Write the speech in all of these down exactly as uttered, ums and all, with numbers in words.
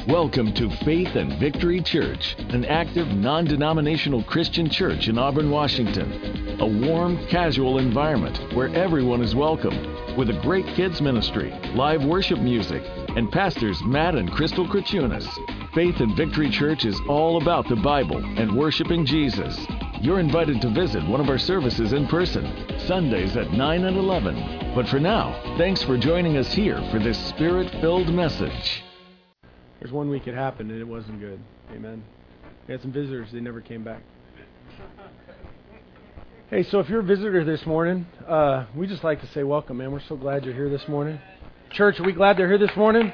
Welcome to Faith and Victory Church, an active, non-denominational Christian church in Auburn, Washington. A warm, casual environment where everyone is welcome, with a great kids ministry, live worship music, and pastors Matt and Crystal Krachunas. Faith and Victory Church is all about the Bible and worshiping Jesus. You're invited to visit one of our services in person, Sundays at nine and eleven. But for now, thanks for joining us here for this Spirit-filled message. There's one week it happened and it wasn't good. Amen. We had some visitors. They never came back. Hey, so if you're a visitor this morning, uh, we just like to say welcome, man. We're so glad you're here this morning. Church, are we glad they're here this morning?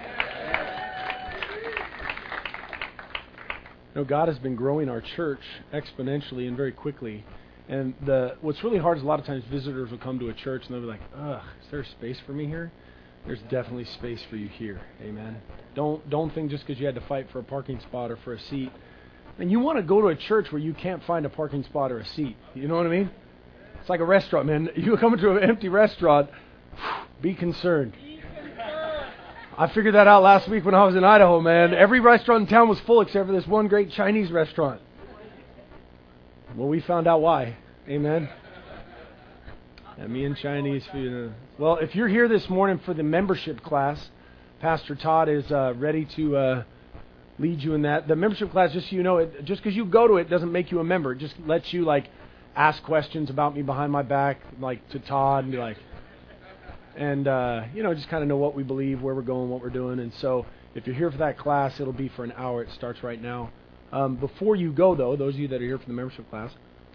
You know, God has been growing our church exponentially and very quickly. And the what's really hard is a lot of times visitors will come to a church and they'll be like, ugh, is there space for me here? There's definitely space for you here. Amen. Don't don't think just because you had to fight for a parking spot or for a seat. And you want to go to a church where you can't find a parking spot or a seat. You know what I mean? It's like a restaurant, man. You come into an empty restaurant, be concerned. I figured that out last week when I was in Idaho, man. Every restaurant in town was full except for this one great Chinese restaurant. Well, we found out why. Amen. And me and Chinese food. Well, if you're here this morning for the membership class, Pastor Todd is uh, ready to uh, lead you in that. The membership class, just so you know, it, just because you go to it doesn't make you a member. It just lets you like ask questions about me behind my back, like to Todd, and be like, and uh, you know, just kind of know what we believe, where we're going, what we're doing. And so, if you're here for that class, it'll be for an hour. It starts right now. Um, before you go, though, those of you that are here for the membership class.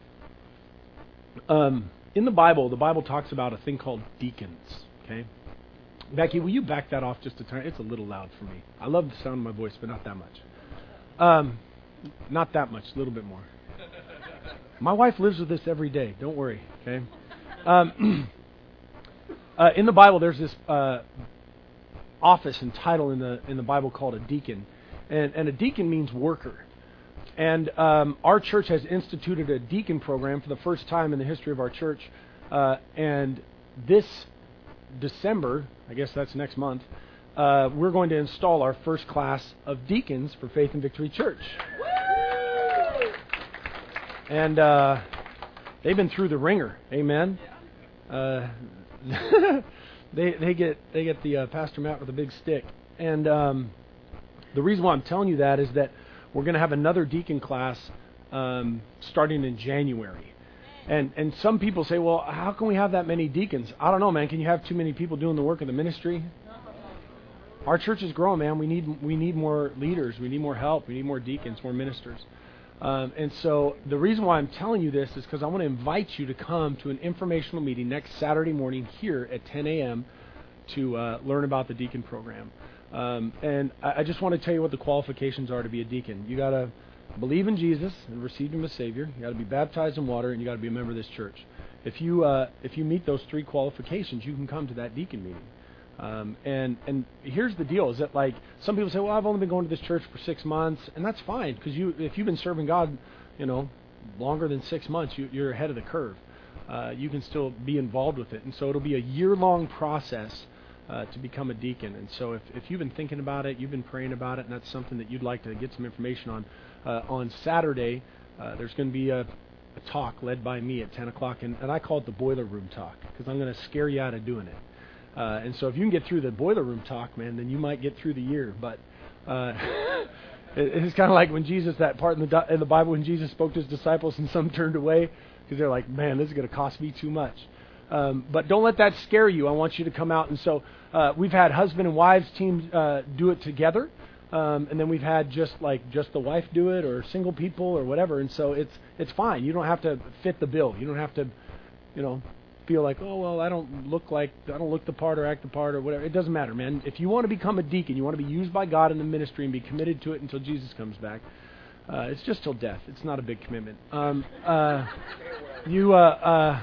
Um, In the Bible, the Bible talks about a thing called deacons, okay? Becky, will you back that off just a turn? It's a little loud for me. I love the sound of my voice, but not that much. Um, not that much, a little bit more. My wife lives with this every day. Don't worry, okay? Um, uh, in the Bible, there's this uh, office and title in the in the Bible called a deacon, and and a deacon means worker. And um, our church has instituted a deacon program for the first time in the history of our church. Uh, and this December, I guess that's next month, uh, we're going to install our first class of deacons for Faith and Victory Church. And uh, they've been through the ringer. Amen. Uh, they they get they get the uh, Pastor Matt with a big stick. And um, the reason why I'm telling you that is that we're going to have another deacon class um, starting in January. And and some people say, well, how can we have that many deacons? I don't know, man. Can you have too many people doing the work of the ministry? Our church is growing, man. We need we need more leaders. We need more help. We need more deacons, more ministers. Um, and so the reason why I'm telling you this is because I want to invite you to come to an informational meeting next Saturday morning here at ten a.m. to uh, learn about the deacon program. Um, and I, I just want to tell you what the qualifications are to be a deacon. You got to believe in Jesus and receive Him as Savior. You got to be baptized in water, and you got to be a member of this church. If you uh, if you meet those three qualifications, you can come to that deacon meeting. Um, and and here's the deal: is that like some people say, well, I've only been going to this church for six months, and that's fine because you if you've been serving God, you know, longer than six months, you, you're ahead of the curve. Uh, you can still be involved with it, and so it'll be a year-long process. Uh, to become a deacon. And so if, if you've been thinking about it, you've been praying about it, and that's something that you'd like to get some information on, uh, on Saturday, uh, there's going to be a, a talk led by me at ten o'clock, and, and I call it the boiler room talk, because I'm going to scare you out of doing it. Uh, and so if you can get through the boiler room talk, man, then you might get through the year. But uh, it, it's kind of like when Jesus, that part in the, in the Bible when Jesus spoke to His disciples and some turned away, because they're like, man, this is going to cost me too much. Um, but don't let that scare you. I want you to come out. And so uh, we've had husband and wives teams uh, do it together. Um, and then we've had just like just the wife do it or single people or whatever. And so it's it's fine. You don't have to fit the bill. You don't have to, you know, feel like, oh, well, I don't look like, I don't look the part or act the part or whatever. It doesn't matter, man. If you want to become a deacon, you want to be used by God in the ministry and be committed to it until Jesus comes back. Uh, it's just till death. It's not a big commitment. Um, uh, you... Uh, uh,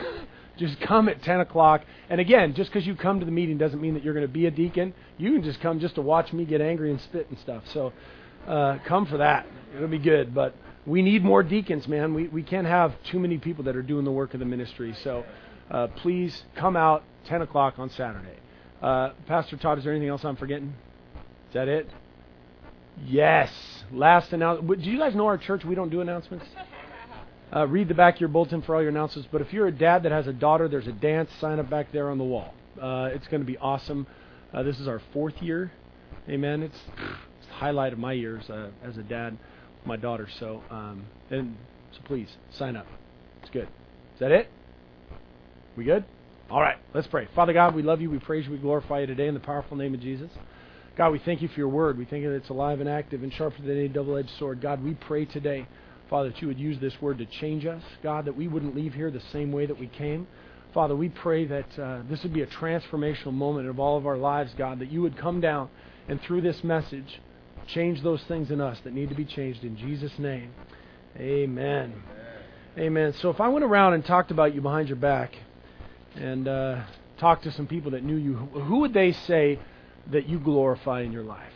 Just come at ten o'clock. And again, just because you come to the meeting doesn't mean that you're going to be a deacon. You can just come just to watch me get angry and spit and stuff. So uh, come for that. It'll be good. But we need more deacons, man. We we can't have too many people that are doing the work of the ministry. So uh, please come out ten o'clock on Saturday. Uh, Pastor Todd, is there anything else I'm forgetting? Is that it? Yes. Last announcement. Do you guys know our church? We don't do announcements. Uh, read the back of your bulletin for all your announcements. But if you're a dad that has a daughter, there's a dance sign up back there on the wall. Uh, it's going to be awesome. Uh, this is our fourth year. Amen. It's, it's the highlight of my years uh, as a dad with my daughter. So, um, and so please sign up. It's good. Is that it? We good? All right. Let's pray. Father God, we love you. We praise you. We glorify you today in the powerful name of Jesus. God, we thank you for your word. We thank that it's alive and active and sharper than any double-edged sword. God, we pray today, Father, that you would use this word to change us. God, that we wouldn't leave here the same way that we came. Father, we pray that uh, this would be a transformational moment of all of our lives, God, that you would come down and through this message, change those things in us that need to be changed in Jesus' name. Amen. Amen. Amen. So if I went around and talked about you behind your back and uh, talked to some people that knew you, who would they say that you glorify in your life?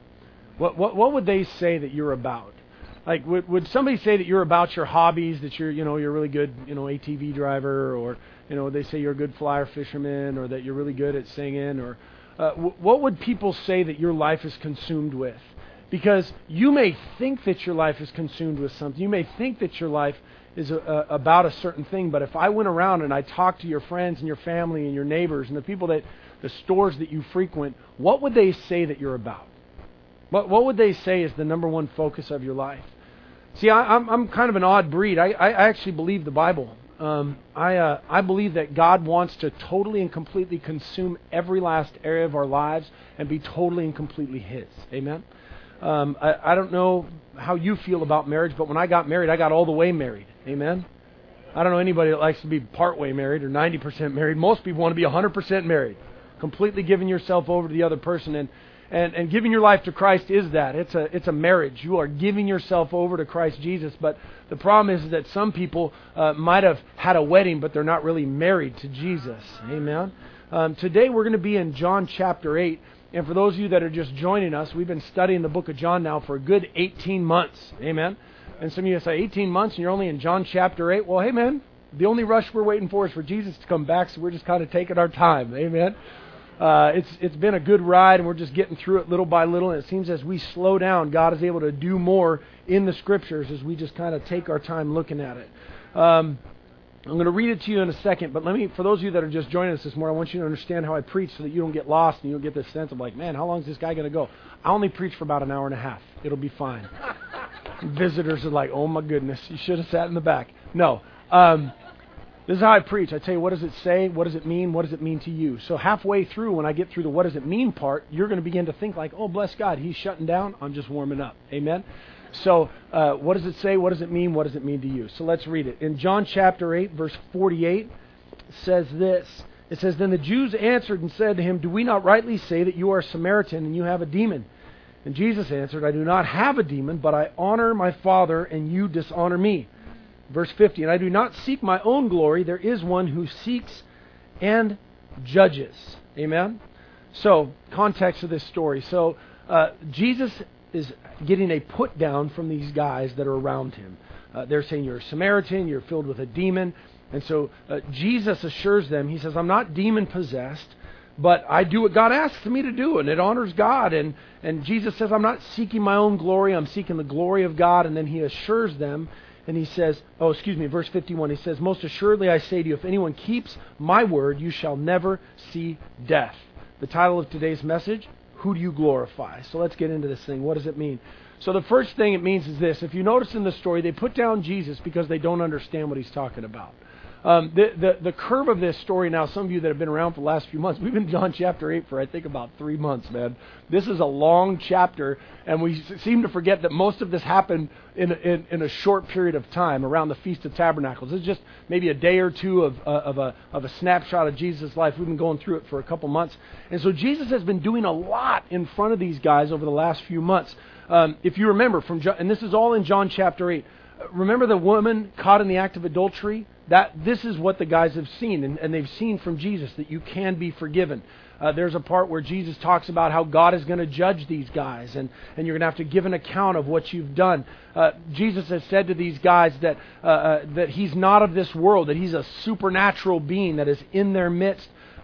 What what what would they say that you're about? Like, would would somebody say that you're about your hobbies, that you're, you know, you're a really good, you know, A T V driver, or, you know, they say you're a good flyer fisherman, or that you're really good at singing, or uh, w- what would people say that your life is consumed with? Because you may think that your life is consumed with something. You may think that your life is a, a, about a certain thing, but if I went around and I talked to your friends and your family and your neighbors and the people that, the stores that you frequent, what would they say that you're about? What what would they say is the number one focus of your life? See, I, I'm I'm kind of an odd breed. I, I actually believe the Bible. Um, I uh, I believe that God wants to totally and completely consume every last area of our lives and be totally and completely His. Amen? Um, I, I don't know how you feel about marriage, but when I got married, I got all the way married. Amen? I don't know anybody that likes to be part-way married or ninety percent married. Most people want to be one hundred percent married. Completely giving yourself over to the other person, and, and, and giving your life to Christ is that. It's a it's a marriage. You are giving yourself over to Christ Jesus, but the problem is, is that some people uh, might have had a wedding, but they're not really married to Jesus. Amen? Um, today we're going to be in John chapter eight, and for those of you that are just joining us, we've been studying the book of John now for a good eighteen months. Amen? And some of you say, eighteen months and you're only in John chapter eight? Well, hey man, the only rush we're waiting for is for Jesus to come back, so we're just kind of taking our time. Amen? Uh, it's it's been a good ride, and we're just getting through it little by little. And it seems as we slow down, God is able to do more in the Scriptures as we just kind of take our time looking at it. Um, I'm going to read it to you in a second, but let me, for those of you that are just joining us this morning, I want you to understand how I preach so that you don't get lost and you don't get this sense of like, man, how long is this guy going to go? I only preach for about an hour and a half. It'll be fine. Visitors are like, oh my goodness, you should have sat in the back. No. Um, This is how I preach. I tell you, what does it say? What does it mean? What does it mean to you? So halfway through, when I get through the what does it mean part, you're going to begin to think like, oh, bless God, He's shutting down. I'm just warming up. Amen? So uh, what does it say? What does it mean? What does it mean to you? So let's read it. In John chapter eight, verse forty-eight, it says this. It says, Then the Jews answered and said to Him, Do we not rightly say that you are a Samaritan and you have a demon? And Jesus answered, I do not have a demon, but I honor my Father, and you dishonor me. Verse fifty, And I do not seek my own glory. There is one who seeks and judges. Amen? So, context of this story. So, uh, Jesus is getting a put down from these guys that are around Him. Uh, they're saying you're a Samaritan, you're filled with a demon. And so, uh, Jesus assures them, He says, I'm not demon-possessed, but I do what God asks me to do, and it honors God. And, and Jesus says, I'm not seeking my own glory, I'm seeking the glory of God. And then He assures them, and He says, oh, excuse me, verse fifty-one, He says, Most assuredly I say to you, if anyone keeps my word, you shall never see death. The title of today's message, Who do you glorify? So let's get into this thing. What does it mean? So the first thing it means is this. If you notice in the story, they put down Jesus because they don't understand what He's talking about. Um, the, the the curve of this story now, some of you that have been around for the last few months, we've been in John chapter eight for I think about three months, man. This is a long chapter, and we seem to forget that most of this happened in, in, in a short period of time around the Feast of Tabernacles. This is just maybe a day or two of, uh, of, a, of a snapshot of Jesus' life. We've been going through it for a couple months. And so Jesus has been doing a lot in front of these guys over the last few months. Um, if you remember, from John, and this is all in John chapter eight, remember the woman caught in the act of adultery? That this is what the guys have seen, and, and they've seen from Jesus that you can be forgiven. Uh, there's a part where Jesus talks about how God is going to judge these guys, and, and you're going to have to give an account of what you've done. Uh, Jesus has said to these guys that uh, uh, that He's not of this world, that He's a supernatural being that is in their midst.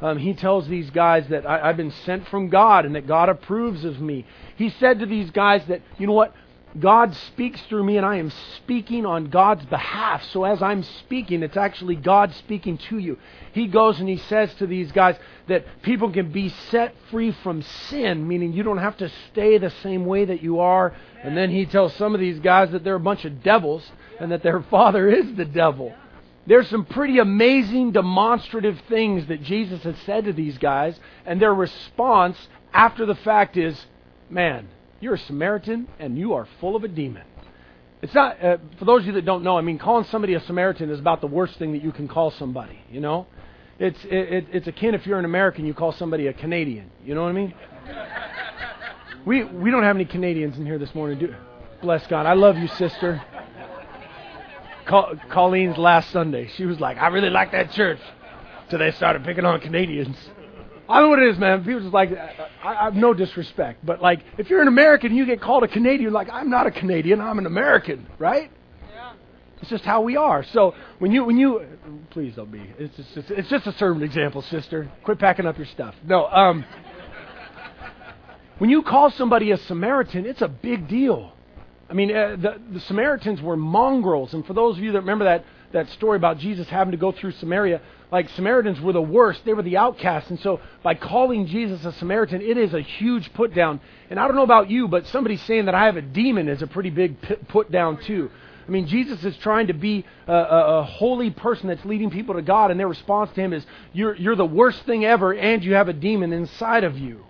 Um, he tells these guys that I, I've been sent from God and that God approves of me. He said to these guys that, you know what? God speaks through me and I am speaking on God's behalf. So as I'm speaking, it's actually God speaking to you. He goes and he says to these guys that people can be set free from sin, meaning you don't have to stay the same way that you are. And then he tells some of these guys that they're a bunch of devils and that their father is the devil. There's some pretty amazing demonstrative things that Jesus has said to these guys, and their response after the fact is, man, you're a Samaritan and you are full of a demon. It's not, uh, for those of you that don't know, I mean, calling somebody a Samaritan is about the worst thing that you can call somebody, you know? It's it, it, it's akin if you're an American, you call somebody a Canadian. You know what I mean? We we don't have any Canadians in here this morning, do Bless God. I love you, sister. Col- Colleen's last Sunday, she was like, I really like that church. Till they started picking on Canadians. I don't know what it is, man. People just like, I, I have no disrespect, but like, if you're an American and you get called a Canadian, like, I'm not a Canadian, I'm an American, right? Yeah. It's just how we are. So when you, when you, please don't be. It's just, it's, it's just a sermon example, sister. Quit packing up your stuff. No, um, when you call somebody a Samaritan, it's a big deal. I mean, uh, the, the Samaritans were mongrels, and for those of you that remember that that story about Jesus having to go through Samaria, like Samaritans were the worst. They were the outcasts. And so by calling Jesus a Samaritan, it is a huge put down. And I don't know about you, but somebody saying that I have a demon is a pretty big put down too. I mean, Jesus is trying to be a, a, a holy person that's leading people to God, and their response to him is, you're, you're the worst thing ever, and you have a demon inside of you.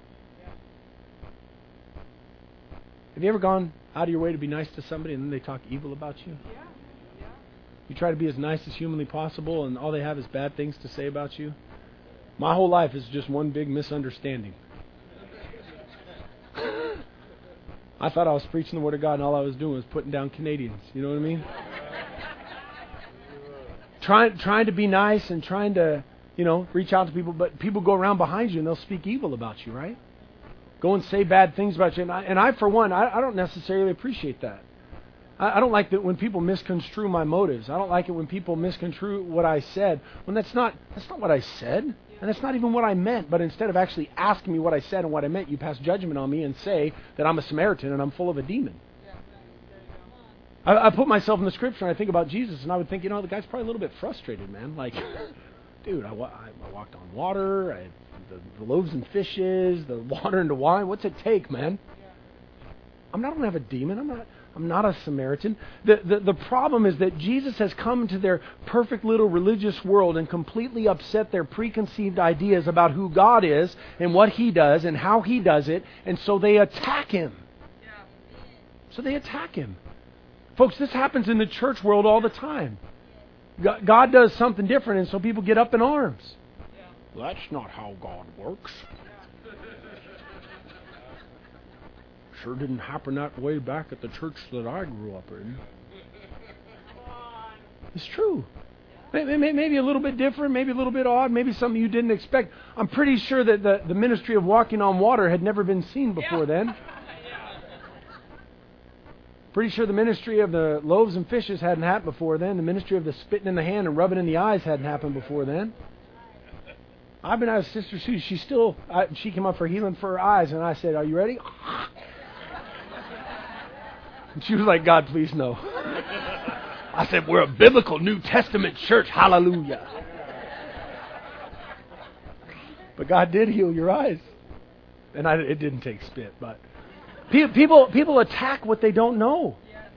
Have you ever gone out of your way to be nice to somebody and then they talk evil about you? Yeah. You try to be as nice as humanly possible, and all they have is bad things to say about you. My whole life is just one big misunderstanding. I thought I was preaching the Word of God, and all I was doing was putting down Canadians. You know what I mean? trying, trying to be nice and trying to, you know, reach out to people, but people go around behind you and they'll speak evil about you, right? Go and say bad things about you. And I, and I for one, I, I don't necessarily appreciate that. I don't like that when people misconstrue my motives. I don't like it when people misconstrue what I said. When that's not that's not what I said, and that's not even what I meant. But instead of actually asking me what I said and what I meant, you pass judgment on me and say that I'm a Samaritan and I'm full of a demon. I, I put myself in the Scripture and I think about Jesus, and I would think, you know, the guy's probably a little bit frustrated, man. Like, dude, I, I walked on water, I, the, the loaves and fishes, the water into wine. What's it take, man? I'm not going to have a demon. I'm not. I'm not a Samaritan. The, the the problem is that Jesus has come into their perfect little religious world and completely upset their preconceived ideas about who God is and what He does and how He does it, and so they attack Him. So they attack Him. Folks, this happens in the church world all the time. God does something different, and so people get up in arms. That's not how God works. Sure didn't happen that way back at the church that I grew up in. It's true. Maybe a little bit different, maybe a little bit odd, maybe something you didn't expect. I'm pretty sure that the, the ministry of walking on water had never been seen before then. Pretty sure the ministry of the loaves and fishes hadn't happened before then. The ministry of the spitting in the hand and rubbing in the eyes hadn't happened before then. I've been out of Sister Sue. She still, I, she came up for healing for her eyes, and I said, "Are you ready?" And she was like, "God, please no." I said, "We're a biblical New Testament church. Hallelujah." But God did heal your eyes. And I, it didn't take spit, but people people attack what they don't know.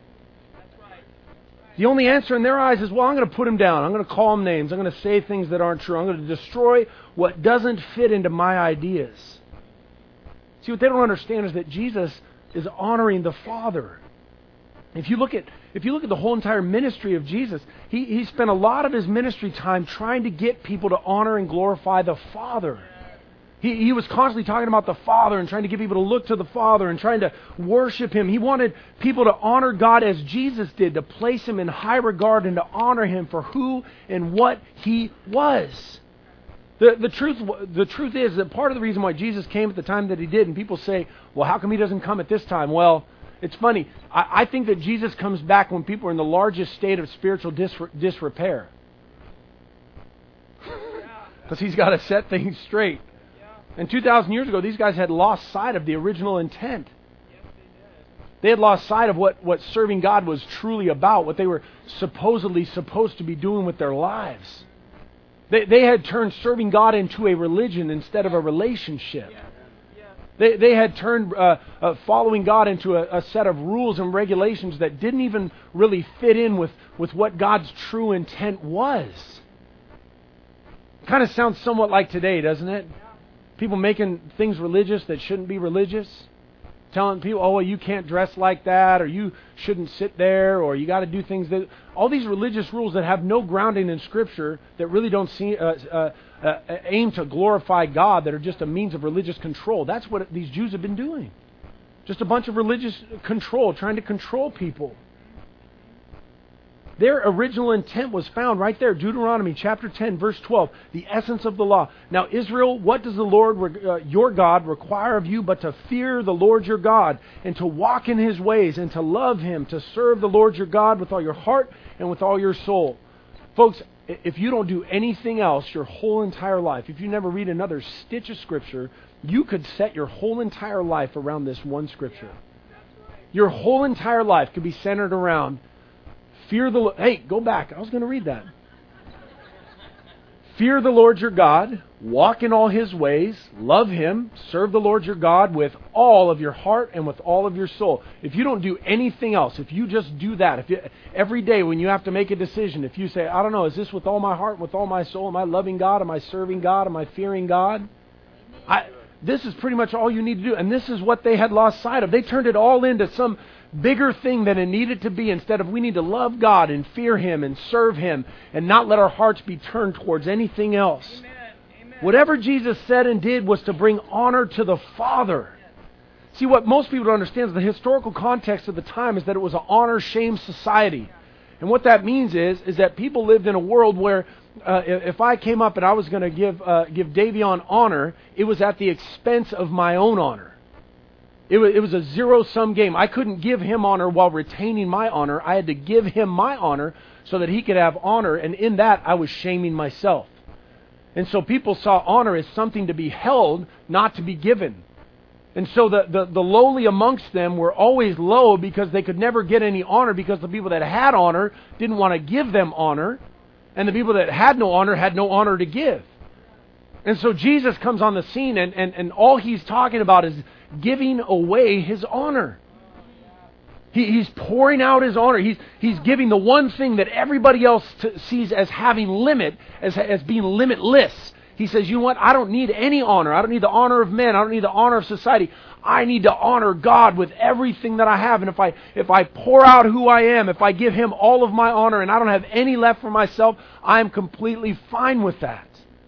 The only answer in their eyes is, well, I'm going to put them down. I'm going to call them names. I'm going to say things that aren't true. I'm going to destroy what doesn't fit into my ideas. See, what they don't understand is that Jesus is honoring the Father. If you look at if you look at the whole entire ministry of Jesus, he, he spent a lot of his ministry time trying to get people to honor and glorify the Father. He, he was constantly talking about the Father and trying to get people to look to the Father and trying to worship Him. He wanted people to honor God as Jesus did, to place Him in high regard and to honor Him for who and what He was. The, the truth the truth is that part of the reason why Jesus came at the time that He did, and people say, well, how come He doesn't come at this time? Well, it's funny. I, I think that Jesus comes back when people are in the largest state of spiritual dis, disrepair. because He's got to set things straight. And two thousand years ago, these guys had lost sight of the original intent. They had lost sight of what, what serving God was truly about, what they were supposedly supposed to be doing with their lives. They, they had turned serving God into a religion instead of a relationship. They, they had turned uh, uh, following God into a, a set of rules and regulations that didn't even really fit in with, with what God's true intent was. Kind of sounds somewhat like today, doesn't it? People making things religious that shouldn't be religious. Telling people, oh, well, you can't dress like that, or you shouldn't sit there, or you got to do things that... All these religious rules that have no grounding in Scripture, that really don't see, uh, uh, uh, aim to glorify God, that are just a means of religious control. That's what these Jews have been doing. Just a bunch of religious control, trying to control people. Their original intent was found right there, Deuteronomy chapter ten, verse twelve, the essence of the law. Now, Israel, what does the Lord, uh, your God, require of you but to fear the Lord your God, and to walk in His ways, and to love Him, to serve the Lord your God with all your heart and with all your soul. Folks, if you don't do anything else your whole entire life, if you never read another stitch of Scripture, you could set your whole entire life around this one Scripture. Your whole entire life could be centered around fear the Lord. Hey, go back. I was going to read that. Fear the Lord your God, walk in all His ways, love Him, serve the Lord your God with all of your heart and with all of your soul. If you don't do anything else, if you just do that, if you, every day when you have to make a decision, if you say, I don't know, is this with all my heart, with all my soul? Am I loving God? Am I serving God? Am I fearing God? I, this is pretty much all you need to do. And this is what they had lost sight of. They turned it all into some bigger thing than it needed to be, instead of we need to love God and fear Him and serve Him and not let our hearts be turned towards anything else. Amen. Amen. Whatever Jesus said and did was to bring honor to the Father. See, what most people don't understand is the historical context of the time is that it was an honor-shame society. And what that means is, is that people lived in a world where uh, if I came up and I was going to give uh, give Davion honor, it was at the expense of my own honor. It was, it was a zero-sum game. I couldn't give him honor while retaining my honor. I had to give him my honor so that he could have honor, and in that I was shaming myself. And so people saw honor as something to be held, not to be given. And so the, the, the lowly amongst them were always low because they could never get any honor, because the people that had honor didn't want to give them honor, and the people that had no honor had no honor to give. And so Jesus comes on the scene, and, and, and all He's talking about is giving away His honor. He, he's pouring out His honor. He's, he's giving the one thing that everybody else t- sees as having limit, as, as being limitless. He says, you know what? I don't need any honor. I don't need the honor of men. I don't need the honor of society. I need to honor God with everything that I have. And if I if I pour out who I am, if I give Him all of my honor and I don't have any left for myself, I am completely fine with that.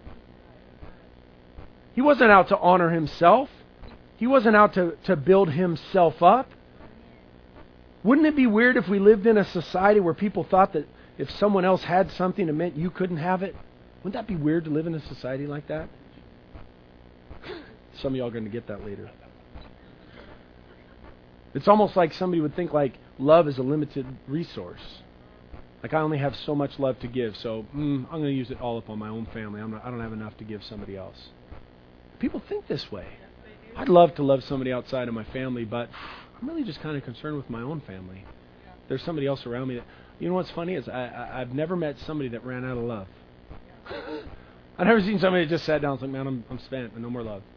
He wasn't out to honor Himself. He wasn't out to, to build Himself up. Wouldn't it be weird if we lived in a society where people thought that if someone else had something, it meant you couldn't have it? Wouldn't that be weird to live in a society like that? Some of y'all are going to get that later. It's almost like somebody would think like love is a limited resource. Like I only have so much love to give, so mm, I'm going to use it all up on my own family. I'm not, I don't have enough to give somebody else. People think this way. I'd love to love somebody outside of my family, but I'm really just kind of concerned with my own family. There's somebody else around me that... You know what's funny is I, I, I've never met somebody that ran out of love. I've never seen somebody that just sat down and was like, man, I'm, I'm spent, and no more love.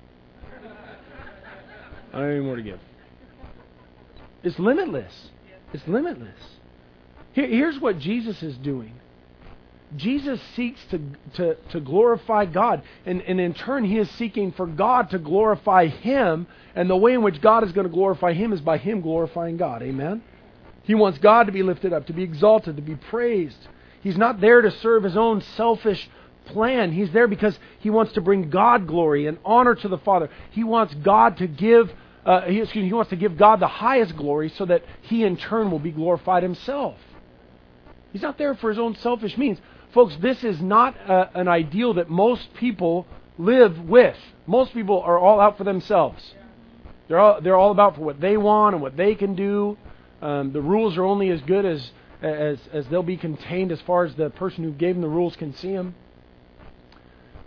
I don't have any more to give. It's limitless. It's limitless. Here, here's what Jesus is doing. Jesus seeks to, to, to glorify God, and, and in turn He is seeking for God to glorify Him, and the way in which God is going to glorify Him is by Him glorifying God. Amen? He wants God to be lifted up, to be exalted, to be praised. He's not there to serve His own selfish plan. He's there because He wants to bring God glory and honor to the Father. He wants God to give, uh, he, excuse me, He wants to give God the highest glory so that He in turn will be glorified Himself. He's not there for His own selfish means. Folks, this is not a, an ideal that most people live with. Most people are all out for themselves. They're all, they're all about for what they want and what they can do. Um, the rules are only as good as, as, as they'll be contained as far as the person who gave them the rules can see them.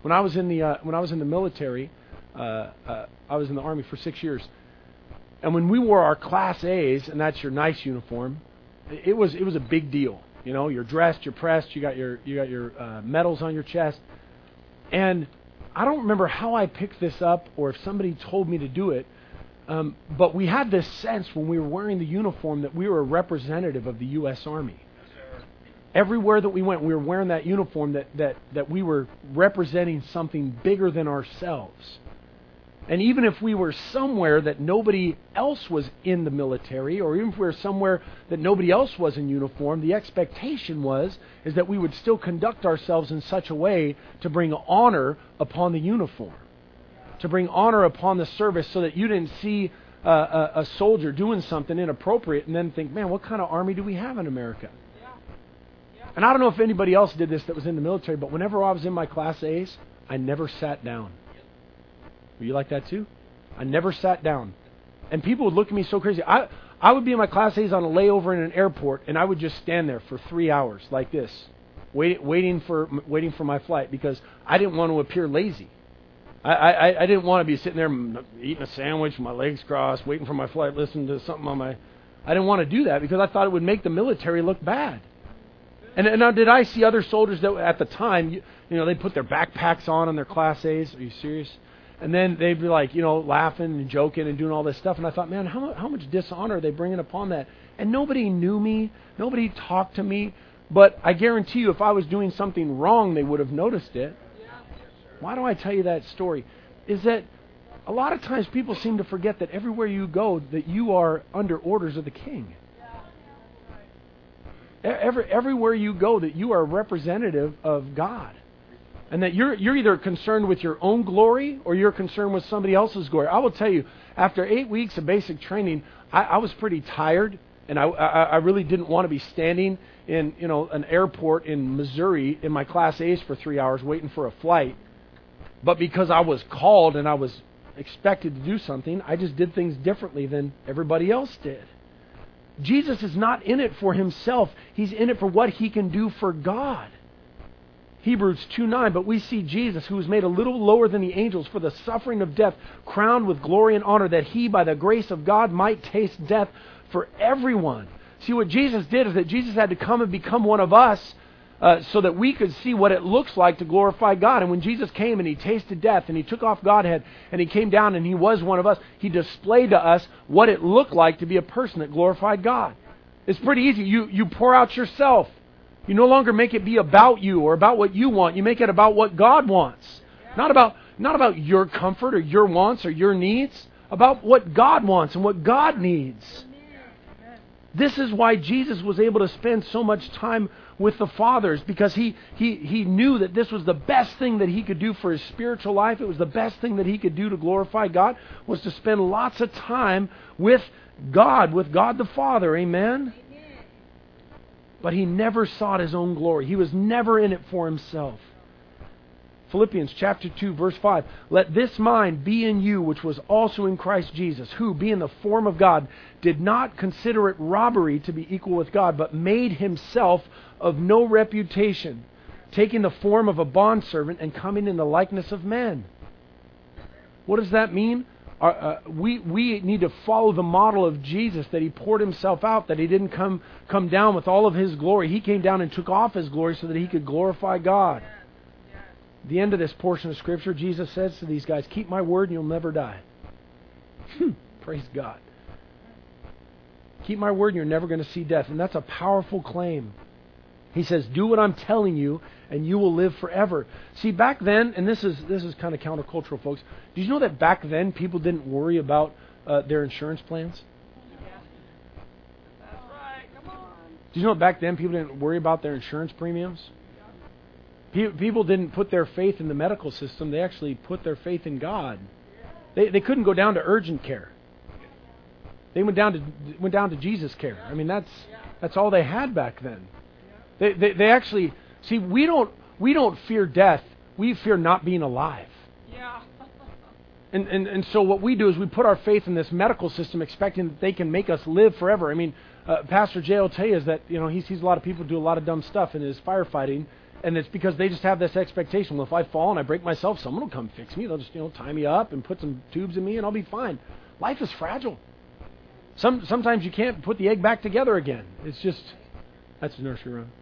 When I was in the uh, when I was in the military, uh, uh, I was in the Army for six years, and when we wore our Class A's, and that's your nice uniform, it was it was a big deal. You know, you're dressed, you're pressed, you got your you got your uh, medals on your chest, and I don't remember how I picked this up or if somebody told me to do it, um, but we had this sense when we were wearing the uniform that we were a representative of the U S Army. Everywhere that we went, we were wearing that uniform that, that, that we were representing something bigger than ourselves. And even if we were somewhere that nobody else was in the military, or even if we were somewhere that nobody else was in uniform, the expectation was is that we would still conduct ourselves in such a way to bring honor upon the uniform, to bring honor upon the service, so that you didn't see uh, a, a soldier doing something inappropriate and then think, man, what kind of army do we have in America? And I don't know if anybody else did this that was in the military, but whenever I was in my Class A's, I never sat down. Were you like that too? I never sat down. And people would look at me so crazy. I I would be in my Class A's on a layover in an airport, and I would just stand there for three hours like this, wait, waiting for waiting for my flight, because I didn't want to appear lazy. I, I, I didn't want to be sitting there eating a sandwich, my legs crossed, waiting for my flight, listening to something on my... I didn't want to do that because I thought it would make the military look bad. And, and now, did I see other soldiers that at the time, you, you know, they put their backpacks on on their Class A's? Are you serious? And then they'd be like, you know, laughing and joking and doing all this stuff. And I thought, man, how, how much dishonor are they bringing upon that? And nobody knew me. Nobody talked to me. But I guarantee you, if I was doing something wrong, they would have noticed it. Why do I tell you that story? Is that a lot of times people seem to forget that everywhere you go, that you are under orders of the King. Every, everywhere you go, that you are a representative of God. And that you're you're either concerned with your own glory or you're concerned with somebody else's glory. I will tell you, after eight weeks of basic training, I, I was pretty tired, and I, I I really didn't want to be standing in you know an airport in Missouri in my Class A's for three hours waiting for a flight. But because I was called and I was expected to do something, I just did things differently than everybody else did. Jesus is not in it for himself. He's in it for what he can do for God. Hebrews two nine, but we see Jesus, who was made a little lower than the angels for the suffering of death, crowned with glory and honor, that he, by the grace of God, might taste death for everyone. See, what Jesus did is that Jesus had to come and become one of us uh, so that we could see what it looks like to glorify God. And when Jesus came and he tasted death and he took off Godhead and he came down and he was one of us, he displayed to us what it looked like to be a person that glorified God. It's pretty easy. You, you pour out yourself. You no longer make it be about you or about what you want. You make it about what God wants. Not about, not about your comfort or your wants or your needs. About what God wants and what God needs. This is why Jesus was able to spend so much time with the fathers, because he, he, he knew that this was the best thing that he could do for his spiritual life. It was the best thing that he could do to glorify God, was to spend lots of time with God, with God the Father. Amen? But he never sought his own glory. He was never in it for himself. Philippians chapter two, verse five. Let this mind be in you, which was also in Christ Jesus, who, being the form of God, did not consider it robbery to be equal with God, but made himself of no reputation, taking the form of a bondservant and coming in the likeness of men. What does that mean? Uh, uh, we we need to follow the model of Jesus, that he poured himself out, that he didn't come come down with all of his glory. He came down and took off his glory so that he could glorify God. At the end of this portion of Scripture, Jesus says to these guys, keep my word and you'll never die. Praise God. Keep my word and you're never going to see death. And that's a powerful claim. He says, do what I'm telling you and you will live forever. See, back then, and this is this is kind of countercultural, folks. Did you know that back then people didn't worry about uh, their insurance plans? Yeah. That's right. Come on. Did you know that back then people didn't worry about their insurance premiums? People didn't put their faith in the medical system. They actually put their faith in God. They they couldn't go down to urgent care. They went down to went down to Jesus care. I mean, that's that's all they had back then. They they, they actually see we don't we don't fear death. We fear not being alive. Yeah. And, and and so what we do is we put our faith in this medical system, expecting that they can make us live forever. I mean, uh, Pastor Jay will tell you is that you know he sees a lot of people do a lot of dumb stuff in his firefighting. And it's because they just have this expectation. Well, if I fall and I break myself, someone will come fix me. They'll just, you know, tie me up and put some tubes in me and I'll be fine. Life is fragile. Some Sometimes you can't put the egg back together again. It's just, that's the nursery rhyme.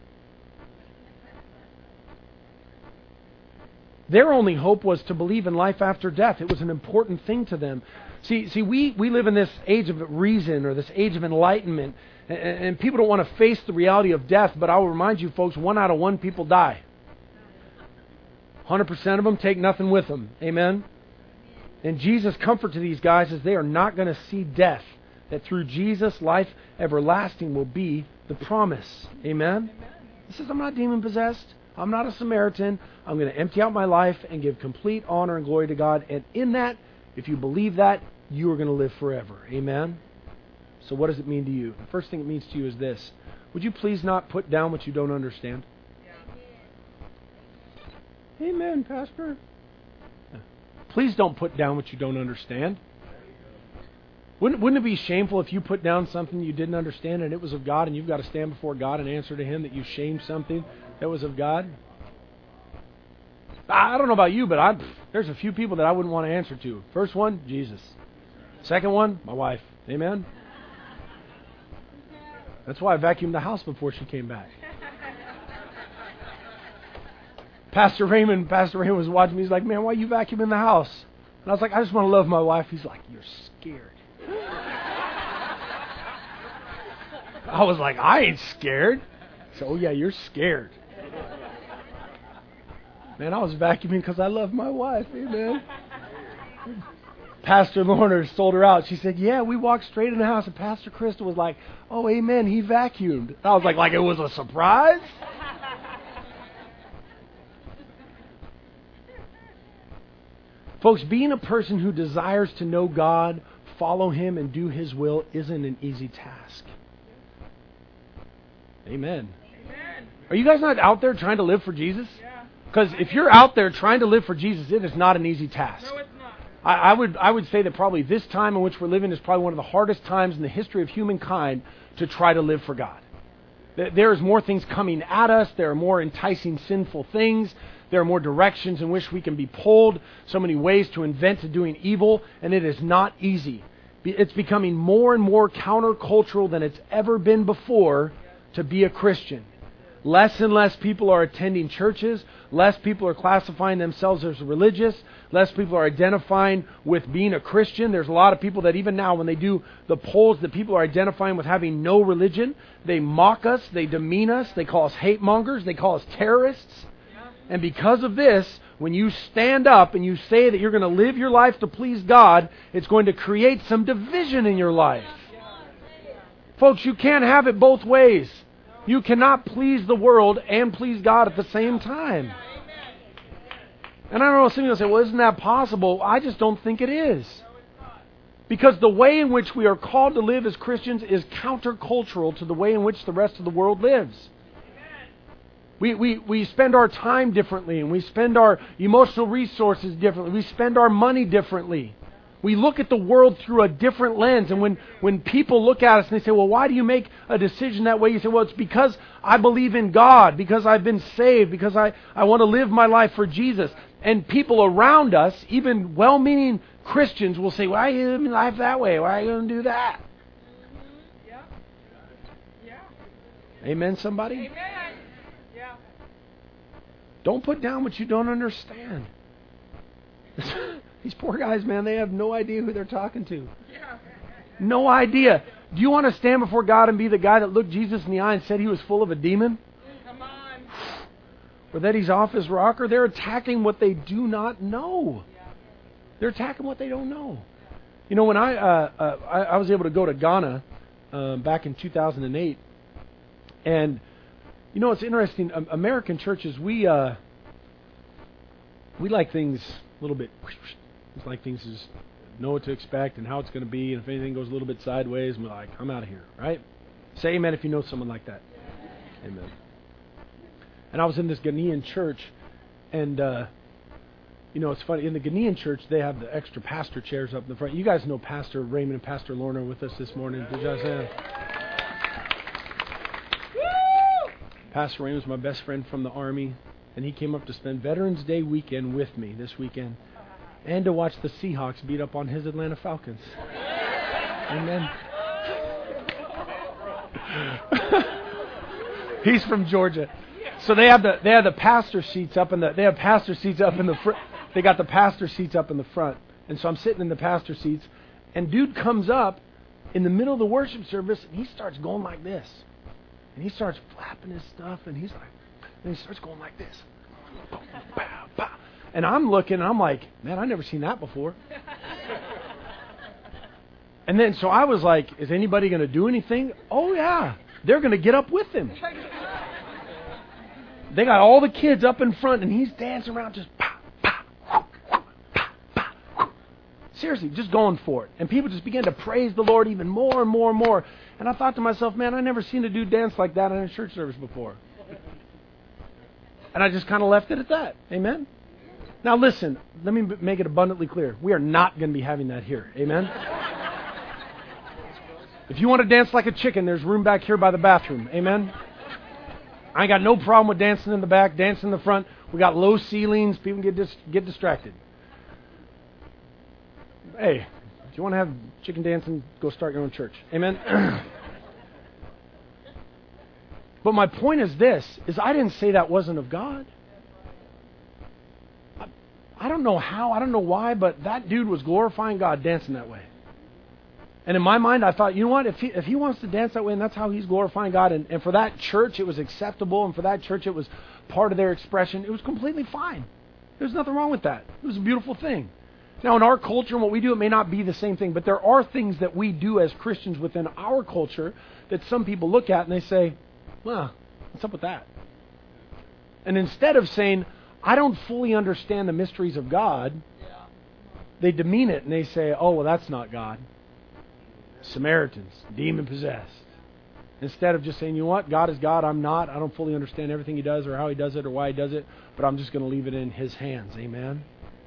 Their only hope was to believe in life after death. It was an important thing to them. See, see, we, we live in this age of reason or this age of enlightenment, and, and people don't want to face the reality of death, but I will remind you folks, one out of one people die. one hundred percent of them take nothing with them. Amen? And Jesus' comfort to these guys is they are not going to see death. That through Jesus, life everlasting will be the promise. Amen? He says, I'm not demon-possessed. I'm not a Samaritan. I'm going to empty out my life and give complete honor and glory to God. And in that, if you believe that, you are going to live forever. Amen? So what does it mean to you? The first thing it means to you is this. Would you please not put down what you don't understand? Yeah. Amen, Pastor. Please don't put down what you don't understand. Wouldn't, wouldn't it be shameful if you put down something you didn't understand and it was of God and you've got to stand before God and answer to Him that you shamed something that was of God? I don't know about you, but I, there's a few people that I wouldn't want to answer to. First one, Jesus. Second one, my wife. Amen? That's why I vacuumed the house before she came back. Pastor Raymond, Pastor Raymond was watching me. He's like, man, why are you vacuuming the house? And I was like, I just want to love my wife. He's like, you're scared. I was like, I ain't scared. So, oh yeah, you're scared. Man, I was vacuuming because I love my wife. Amen. Pastor Lorna sold her out. She said, yeah, we walked straight in the house, and Pastor Crystal was like, oh, amen, he vacuumed. I was like, like it was a surprise? Folks, being a person who desires to know God, follow Him, and do His will isn't an easy task. Amen. Amen. Are you guys not out there trying to live for Jesus? Because yeah. if you're out there trying to live for Jesus, it is not an easy task. No, it's not. I, I would I would say that probably this time in which we're living is probably one of the hardest times in the history of humankind to try to live for God. There is more things coming at us. There are more enticing sinful things. There are more directions in which we can be pulled. So many ways to invent to doing evil. And it is not easy. It's becoming more and more countercultural than it's ever been before to be a Christian. Less and less people are attending churches. Less people are classifying themselves as religious. Less people are identifying with being a Christian. There's a lot of people that even now when they do the polls that people are identifying with having no religion, they mock us, they demean us, they call us hate mongers, they call us terrorists. And because of this, when you stand up and you say that you're going to live your life to please God, it's going to create some division in your life. Folks, you can't have it both ways. You cannot please the world and please God at the same time. And I don't know, some people say, well, isn't that possible? I just don't think it is. Because the way in which we are called to live as Christians is countercultural to the way in which the rest of the world lives. We, we, we spend our time differently, and we spend our emotional resources differently. We spend our money differently. We look at the world through a different lens. And when, when people look at us and they say, well, why do you make a decision that way? You say, well, it's because I believe in God, because I've been saved, because I, I want to live my life for Jesus. And people around us, even well-meaning Christians, will say, why are you living life that way? Why are you going to do that? Yeah. Yeah. Amen, somebody? Amen. Yeah. Don't put down what you don't understand. These poor guys, man, they have no idea who they're talking to. Yeah. No idea. Do you want to stand before God and be the guy that looked Jesus in the eye and said he was full of a demon? Come on. Or that he's off his rocker? They're attacking what they do not know. They're attacking what they don't know. You know, when I uh, uh, I, I was able to go to Ghana uh, back in two thousand eight, and you know, it's interesting. Um, American churches, we uh, we like things a little bit. It's like things just know what to expect and how it's going to be, and if anything goes a little bit sideways, we're like, I'm out of here, right? Say amen if you know someone like that. Amen. And I was in this Ghanaian church, and uh, you know, it's funny. In the Ghanaian church, they have the extra pastor chairs up in the front. You guys know Pastor Raymond and Pastor Lorna with us this morning. Did you guys say that? Pastor Wayne was my best friend from the Army, and he came up to spend Veterans Day weekend with me this weekend, and to watch the Seahawks beat up on his Atlanta Falcons. Amen. He's from Georgia, so they have the they have the pastor seats up in the they have pastor seats up in the front. They got the pastor seats up in the front, and so I'm sitting in the pastor seats, and dude comes up in the middle of the worship service, and he starts going like this, and he starts flapping his stuff, and he's like, and he starts going like this, and I'm looking, and I'm like, man, I've never seen that before. And then so I was like, is anybody going to do anything? Oh yeah, they're going to get up with him. They got all the kids up in front, and he's dancing around just pow, pow, pow, pow, pow. Seriously, just going for it. And people just began to praise the Lord even more and more and more. And I thought to myself, man, I never seen a dude dance like that in a church service before. And I just kind of left it at that. Amen? Now listen, let me make it abundantly clear. We are not going to be having that here. Amen? If you want to dance like a chicken, there's room back here by the bathroom. Amen? I ain't got no problem with dancing in the back, dancing in the front. We got low ceilings. People get dis- get distracted. Hey, if you want to have chicken dancing, go start your own church. Amen? But my point is this, is I didn't say that wasn't of God. I, I don't know how, I don't know why, but that dude was glorifying God dancing that way. And in my mind, I thought, you know what, if he, if he wants to dance that way, and that's how he's glorifying God, and, and for that church it was acceptable, and for that church it was part of their expression, it was completely fine. There's nothing wrong with that. It was a beautiful thing. Now, in our culture and what we do, it may not be the same thing, but there are things that we do as Christians within our culture that some people look at and they say, well, what's up with that? And instead of saying, I don't fully understand the mysteries of God, they demean it and they say, oh, well, that's not God. Samaritans, demon-possessed. Instead of just saying, you know what, God is God, I'm not. I don't fully understand everything He does or how He does it or why He does it, but I'm just going to leave it in His hands. Amen?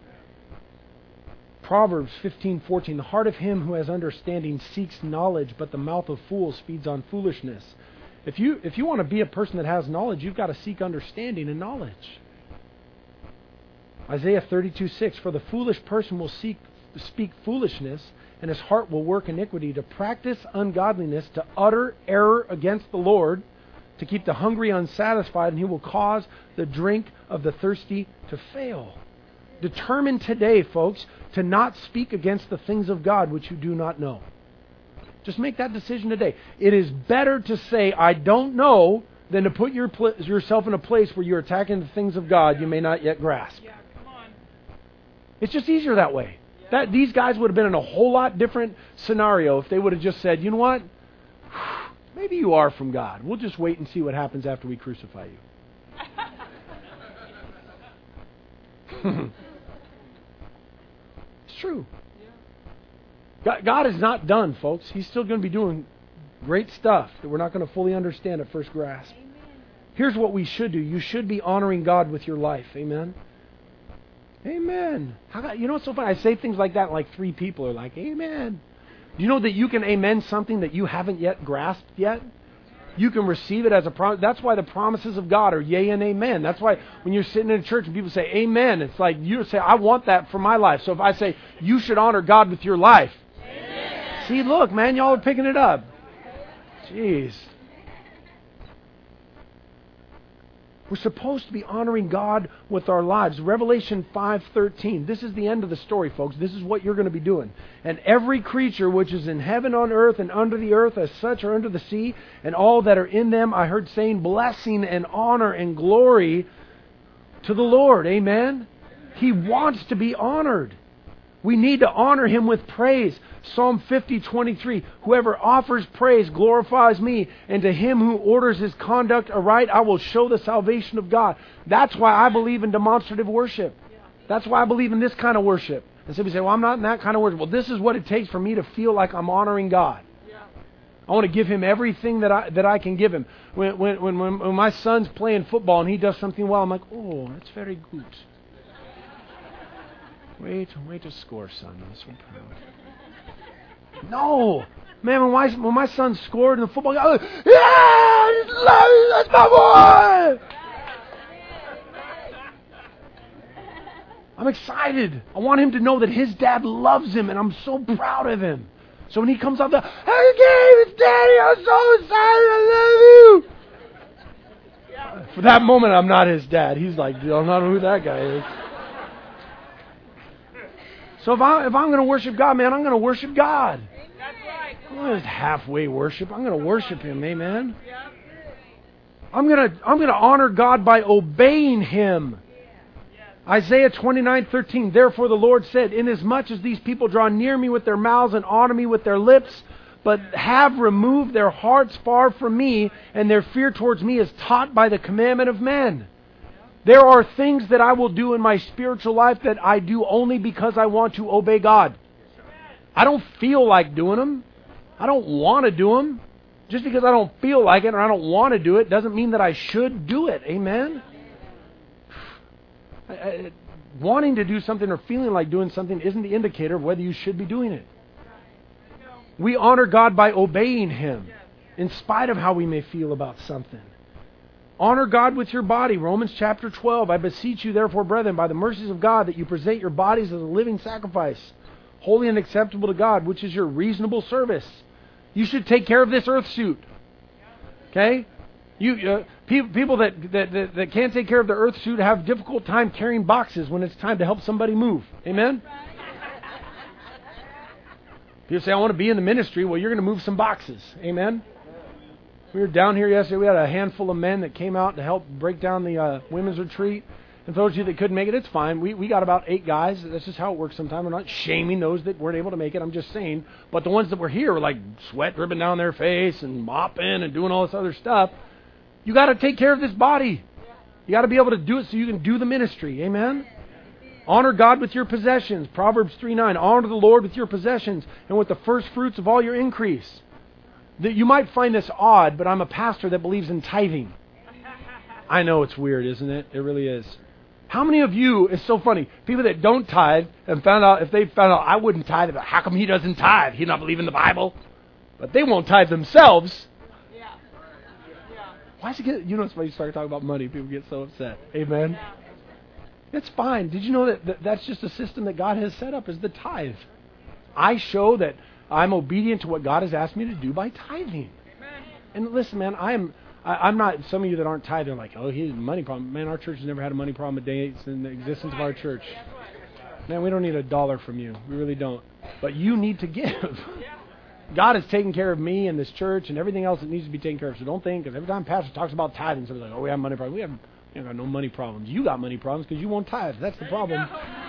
Proverbs fifteen fourteen, the heart of him who has understanding seeks knowledge, but the mouth of fools feeds on foolishness. If you if you want to be a person that has knowledge, you've got to seek understanding and knowledge. Isaiah thirty-two six, for the foolish person will seek speak foolishness, and his heart will work iniquity, to practice ungodliness, to utter error against the Lord, to keep the hungry unsatisfied, and he will cause the drink of the thirsty to fail. Determine today, folks, to not speak against the things of God which you do not know. Just make that decision today. It is better to say, I don't know, than to put your pl- yourself in a place where you're attacking the things of God you may not yet grasp. Yeah, come on. It's just easier that way. That these guys would have been in a whole lot different scenario if they would have just said, you know what? Maybe you are from God. We'll just wait and see what happens after we crucify you. It's true. God, God is not done, folks. He's still going to be doing great stuff that we're not going to fully understand at first grasp. Amen. Here's what we should do. You should be honoring God with your life. Amen. Amen. How about, you know what's so funny? I say things like that, and like three people are like, amen. Do you know that you can amen something that you haven't yet grasped yet? You can receive it as a promise. That's why the promises of God are yea and amen. That's why when you're sitting in a church and people say amen, it's like you say, I want that for my life. So if I say, you should honor God with your life. Amen. See, look, man, y'all are picking it up. Jeez. We're supposed to be honoring God with our lives. Revelation five thirteen. This is the end of the story, folks. This is what you're going to be doing. And every creature which is in heaven, on earth, and under the earth, as such are under the sea, and all that are in them, I heard saying, blessing and honor and glory to the Lord. Amen? He wants to be honored. We need to honor Him with praise. Psalm fifty twenty-three, whoever offers praise glorifies me, and to him who orders his conduct aright, I will show the salvation of God. That's why I believe in demonstrative worship. That's why I believe in this kind of worship. And some people say, well, I'm not in that kind of worship. Well, this is what it takes for me to feel like I'm honoring God. I want to give Him everything that I that I can give Him. When when when, when my son's playing football and he does something well, I'm like, oh, that's very good. Wait, wait to score, son. I'm so proud. No, man. When my when my son scored in the football game, I was like, yeah! I just love you. That's my boy. I'm excited. I want him to know that his dad loves him, and I'm so proud of him. So when he comes out there, hey, Gabe, it's Daddy. I'm so excited. I love you. For that moment, I'm not his dad. He's like, I don't know who that guy is. So if, I, if I'm going to worship God, man, I'm going to worship God. I'm not just halfway worship. I'm going to worship Him. Amen. I'm going to I'm going to honor God by obeying Him. Isaiah twenty-nine thirteen. Therefore the Lord said, inasmuch as these people draw near me with their mouths and honor me with their lips, but have removed their hearts far from me, and their fear towards me is taught by the commandment of men. There are things that I will do in my spiritual life that I do only because I want to obey God. I don't feel like doing them. I don't want to do them. Just because I don't feel like it or I don't want to do it doesn't mean that I should do it. Amen? I, I, wanting to do something or feeling like doing something isn't the indicator of whether you should be doing it. We honor God by obeying Him in spite of how we may feel about something. Honor God with your body. Romans chapter twelve. I beseech you therefore, brethren, by the mercies of God, that you present your bodies as a living sacrifice, holy and acceptable to God, which is your reasonable service. You should take care of this earth suit. Okay? You uh, pe- people that, that, that, that can't take care of the earth suit have a difficult time carrying boxes when it's time to help somebody move. Amen? People say, I want to be in the ministry. Well, you're going to move some boxes. Amen? We were down here yesterday. We had a handful of men that came out to help break down the uh, women's retreat. And for those of you that couldn't make it, it's fine. We we got about eight guys. That's just how it works sometimes. We're not shaming those that weren't able to make it. I'm just saying. But the ones that were here were like sweat dripping down their face and mopping and doing all this other stuff. You got to take care of this body. You got to be able to do it so you can do the ministry. Amen? Honor God with your possessions. Proverbs three nine. Honor the Lord with your possessions and with the first fruits of all your increase. That you might find this odd, but I'm a pastor that believes in tithing. I know it's weird, isn't it? It really is. How many of you, it's so funny, people that don't tithe and found out, if they found out I wouldn't tithe, but how come he doesn't tithe? He not believe in the Bible? But they won't tithe themselves. Yeah. Yeah. Why is it get, you know, it's when you start talking about money, people get so upset. Amen? Yeah. It's fine. Did you know that, that that's just a system that God has set up, is the tithe? I show that I'm obedient to what God has asked me to do by tithing. Amen. And listen, man, I'm I, I'm not. Some of you that aren't tithing are like, oh, he has a money problem. Man, our church has never had a money problem a day in the existence of our church. Man, we don't need a dollar from you. We really don't. But you need to give. God has taken care of me and this church and everything else that needs to be taken care of. So don't think, because every time pastor talks about tithing, somebody's like, oh, we have money problems. We have, we have no money problems. You got money problems because you won't tithe. That's the problem.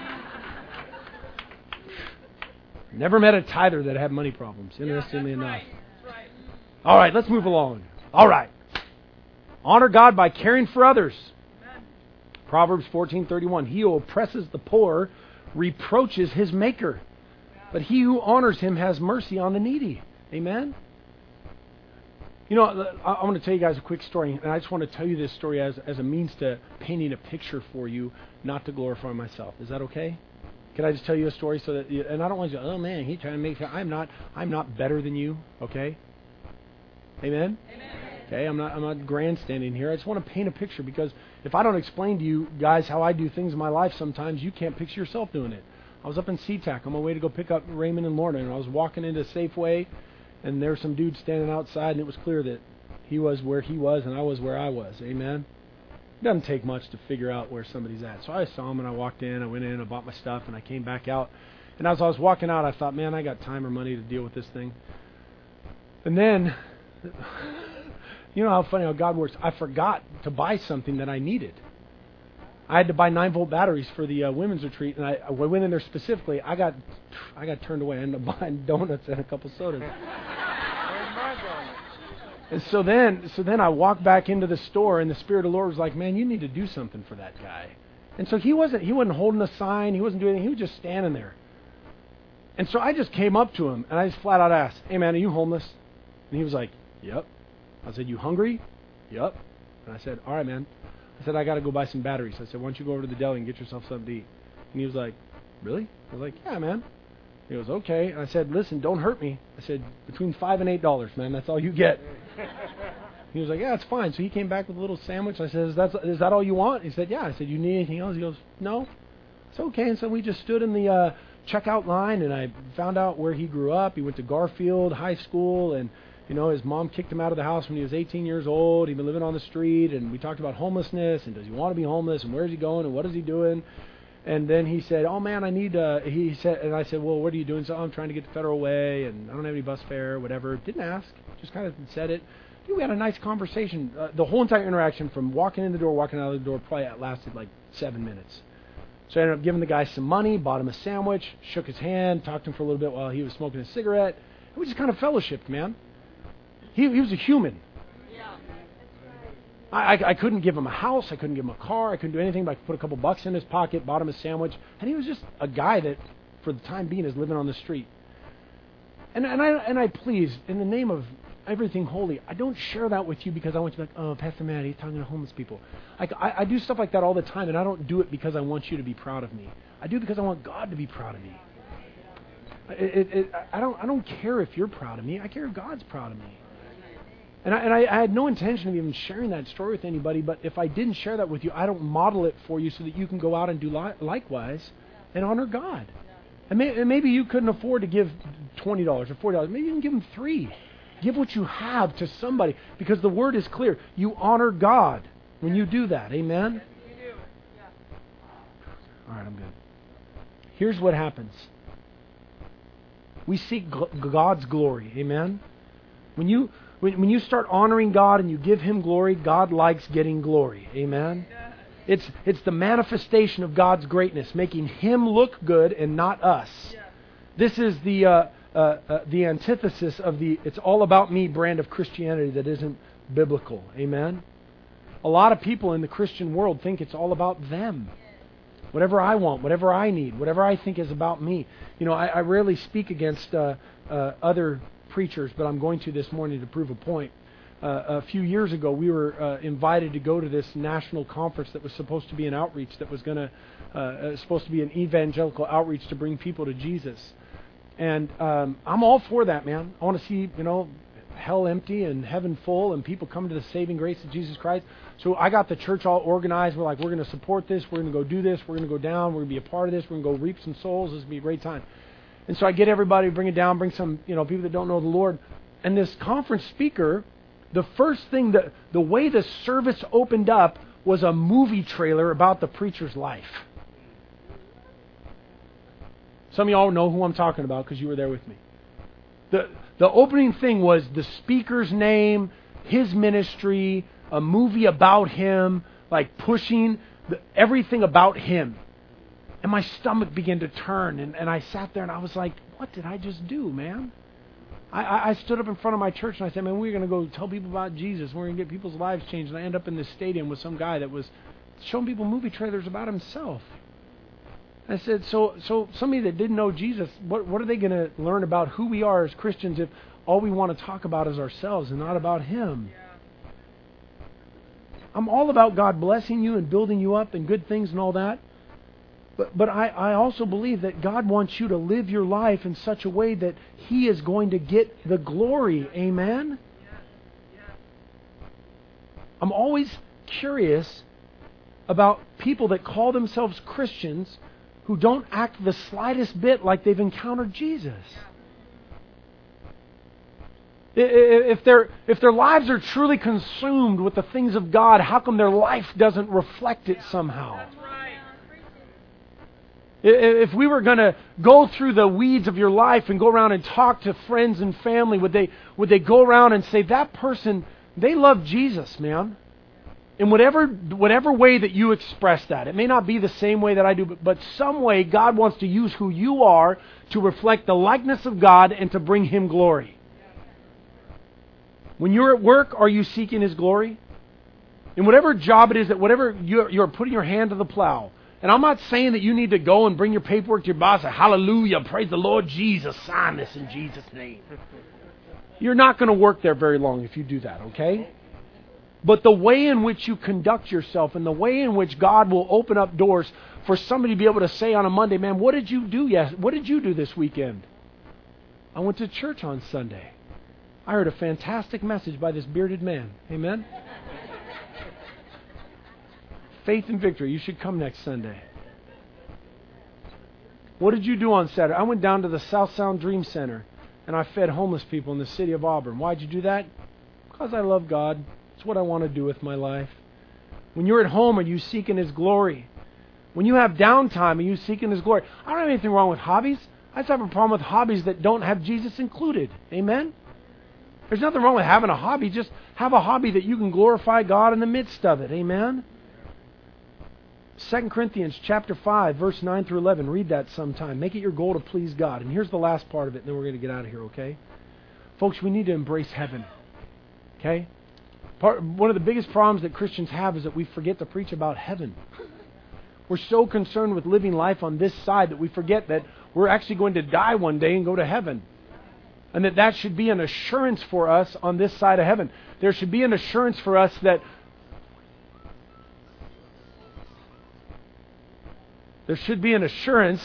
Never met a tither that had money problems, interestingly yeah, that's enough. Right. That's right. All right, let's move along. All right. Honor God by caring for others. Amen. Proverbs fourteen thirty-one. He who oppresses the poor reproaches his maker, but he who honors him has mercy on the needy. Amen? You know, I, I want to tell you guys a quick story, and I just want to tell you this story as, as a means to painting a picture for you, not to glorify myself. Is that okay? Can I just tell you a story so that, you, and I don't want you to, oh man, he's trying to make sure. I'm not, I'm not better than you, okay? Amen? Amen. Okay, I'm not, I'm not grandstanding here. I just want to paint a picture, because if I don't explain to you guys how I do things in my life, sometimes you can't picture yourself doing it. I was up in SeaTac on my way to go pick up Raymond and Lorna, and I was walking into Safeway, and there was some dude standing outside, and it was clear that he was where he was and I was where I was. Amen? It doesn't take much to figure out where somebody's at. So I saw him, and I walked in, I went in, I bought my stuff, and I came back out. And as I was walking out, I thought, man, I got time or money to deal with this thing. And then, you know how funny how God works. I forgot to buy something that I needed. I had to buy nine volt batteries for the uh, women's retreat, and I, I went in there specifically. I got, I got turned away. I ended up buying donuts and a couple sodas. And so then, so then I walked back into the store, and the Spirit of the Lord was like, "Man, you need to do something for that guy." And so he wasn't, he wasn't holding a sign, he wasn't doing anything. He was just standing there. And so I just came up to him, and I just flat out asked, "Hey, man, are you homeless?" And he was like, "Yep." I said, "You hungry?" "Yep." And I said, "All right, man." I said, "I got to go buy some batteries." I said, "Why don't you go over to the deli and get yourself something to eat?" And he was like, "Really?" I was like, "Yeah, man." He goes, "Okay." And I said, "Listen, don't hurt me." I said, "Between five and eight dollars, man. That's all you get." He was like, yeah, it's fine. So he came back with a little sandwich. I said, is that, is that all you want? He said, yeah. I said, you need anything else? He goes, no. It's okay. And so we just stood in the uh, checkout line, and I found out where he grew up. He went to Garfield High School, and you know, his mom kicked him out of the house when he was eighteen years old. He'd been living on the street, and we talked about homelessness, and does he want to be homeless, and where's he going, and what is he doing? And then he said, oh, man, I need, uh, he said, and I said, well, what are you doing? So, oh, I'm trying to get to Federal Way, and I don't have any bus fare, whatever. Didn't ask, just kind of said it. We had a nice conversation. Uh, the whole entire interaction from walking in the door, walking out of the door, probably lasted like seven minutes. So I ended up giving the guy some money, bought him a sandwich, shook his hand, talked to him for a little bit while he was smoking a cigarette. And we just kind of fellowshipped, man. He, he was a human. I, I, I couldn't give him a house. I couldn't give him a car. I couldn't do anything but I could put a couple bucks in his pocket, bought him a sandwich. And he was just a guy that, for the time being, is living on the street. And, and, I, and I please, in the name of everything holy, I don't share that with you because I want you to be like, oh, Pastor Matt, he's talking to homeless people. I, I, I do stuff like that all the time, and I don't do it because I want you to be proud of me. I do it because I want God to be proud of me. It, it, it, I don't I don't care if you're proud of me. I care if God's proud of me. And, I, and I, I had no intention of even sharing that story with anybody, but if I didn't share that with you, I don't model it for you so that you can go out and do li- likewise and honor God. And, may, and maybe you couldn't afford to give twenty dollars or forty dollars. Maybe you can give them three. Give what you have to somebody, because the word is clear. You honor God when you do that. Amen? All right, I'm good. Here's what happens. We seek God's glory. Amen? When you when, when you start honoring God and you give Him glory, God likes getting glory. Amen? It's it's the manifestation of God's greatness, making Him look good and not us. This is the uh, uh, uh, the antithesis of the "it's all about me" brand of Christianity that isn't biblical. Amen? A lot of people in the Christian world think it's all about them. Whatever I want, whatever I need, whatever I think is about me. You know, I, I rarely speak against uh, uh, other preachers, but I'm going to this morning to prove a point. Uh, a few years ago, we were uh, invited to go to this national conference that was supposed to be an outreach, that was going to uh, uh, supposed to be an evangelical outreach to bring people to Jesus. And um, I'm all for that, man. I want to see, you know, hell empty and heaven full and people come to the saving grace of Jesus Christ. So I got the church all organized. We're like, we're going to support this. We're going to go do this. We're going to go down. We're going to be a part of this. We're going to go reap some souls. This is going to be a great time. And so I get everybody, bring it down, bring some, you know, people that don't know the Lord. And this conference speaker, the first thing, that the way the service opened up was a movie trailer about the preacher's life. Some of y'all know who I'm talking about because you were there with me. The the opening thing was the speaker's name, his ministry, a movie about him, like pushing the, everything about him. And my stomach began to turn, and, and I sat there and I was like, what did I just do, man? I, I, I stood up in front of my church and I said, man, we're going to go tell people about Jesus. We're going to get people's lives changed. And I end up in this stadium with some guy that was showing people movie trailers about himself. I said, so so somebody that didn't know Jesus, what what are they going to learn about who we are as Christians if all we want to talk about is ourselves and not about Him? I'm all about God blessing you and building you up and good things and all that. But but I, I also believe that God wants you to live your life in such a way that He is going to get the glory. Amen? I'm always curious about people that call themselves Christians who don't act the slightest bit like they've encountered Jesus. If their if their lives are truly consumed with the things of God, how come their life doesn't reflect it somehow? If we were going to go through the weeds of your life and go around and talk to friends and family, would they would they go around and say, that person, they love Jesus, man? In whatever whatever way that you express that. It may not be the same way that I do, but, but some way God wants to use who you are to reflect the likeness of God and to bring Him glory. When you're at work, are you seeking His glory? In whatever job it is, that whatever you're, you're putting your hand to the plow. And I'm not saying that you need to go and bring your paperwork to your boss and say, hallelujah, praise the Lord Jesus, sign this in Jesus' name. You're not going to work there very long if you do that, okay? But the way in which you conduct yourself and the way in which God will open up doors for somebody to be able to say on a Monday, man, what did you do yes? What did you do this weekend? I went to church on Sunday. I heard a fantastic message by this bearded man. Amen? Faith and Victory. You should come next Sunday. What did you do on Saturday? I went down to the South Sound Dream Center and I fed homeless people in the city of Auburn. Why'd you do that? Because I love God. It's what I want to do with my life. When you're at home, are you seeking His glory? When you have downtime, are you seeking His glory? I don't have anything wrong with hobbies. I just have a problem with hobbies that don't have Jesus included. Amen? There's nothing wrong with having a hobby. Just have a hobby that you can glorify God in the midst of it. Amen? Second Corinthians chapter five, verse nine through eleven. Read that sometime. Make it your goal to please God. And here's the last part of it, and then we're going to get out of here, okay? Folks, we need to embrace heaven. Okay? Part, one of the biggest problems that Christians have is that we forget to preach about heaven. We're so concerned with living life on this side that we forget that we're actually going to die one day and go to heaven. And that that should be an assurance for us on this side of heaven. There should be an assurance for us that there should be an assurance.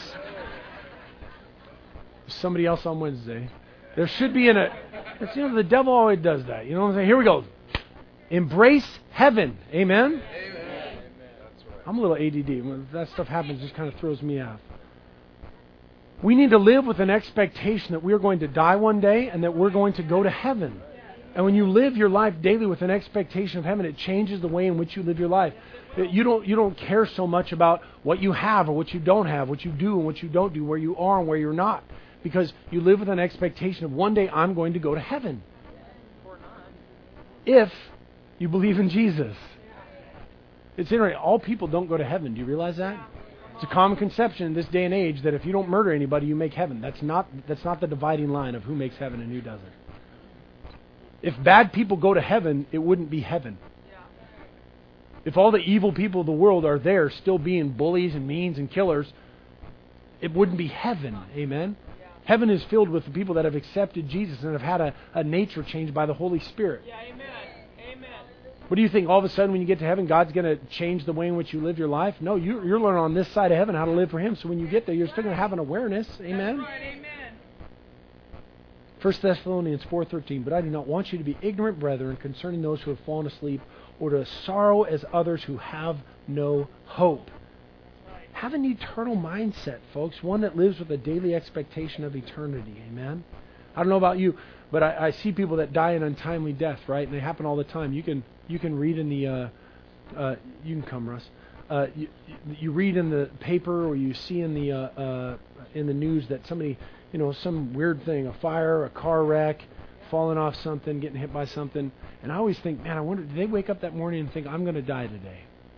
Somebody else on Wednesday. There should be an. A, you know, the devil always does that. You know what I'm saying? Here we go. Embrace heaven. Amen? Amen. I'm a little A D D. When that stuff happens, it just kind of throws me off. We need to live with an expectation that we're going to die one day and that we're going to go to heaven. And when you live your life daily with an expectation of heaven, it changes the way in which you live your life. You don't you don't care so much about what you have or what you don't have, what you do and what you don't do, where you are and where you're not. Because you live with an expectation of one day I'm going to go to heaven. If you believe in Jesus. It's interesting. All people don't go to heaven. Do you realize that? It's a common conception in this day and age that if you don't murder anybody, you make heaven. That's not that's not the dividing line of who makes heaven and who doesn't. If bad people go to heaven, it wouldn't be heaven. If all the evil people of the world are there still being bullies and means and killers, it wouldn't be heaven. Amen? Heaven is filled with the people that have accepted Jesus and have had a, a nature changed by the Holy Spirit. Yeah, amen. Amen. What do you think? All of a sudden when you get to heaven, God's going to change the way in which you live your life? No, you, you're learning on this side of heaven how to live for Him. So when you get there, you're still going to have an awareness. Amen? That's right, amen. First Thessalonians four thirteen, but I do not want you to be ignorant, brethren, concerning those who have fallen asleep, or to sorrow as others who have no hope. Right. Have an eternal mindset, folks, one that lives with a daily expectation of eternity. Amen? I don't know about you, but I, I see people that die an untimely death, right? And they happen all the time. You can you can read in the, uh, uh, you can come, Russ. Uh, you, you read in the paper or you see in the uh, uh, in the news that somebody, you know, some weird thing, a fire, a car wreck, falling off something, getting hit by something. And I always think, man, I wonder, did they wake up that morning and think, I'm going to die today?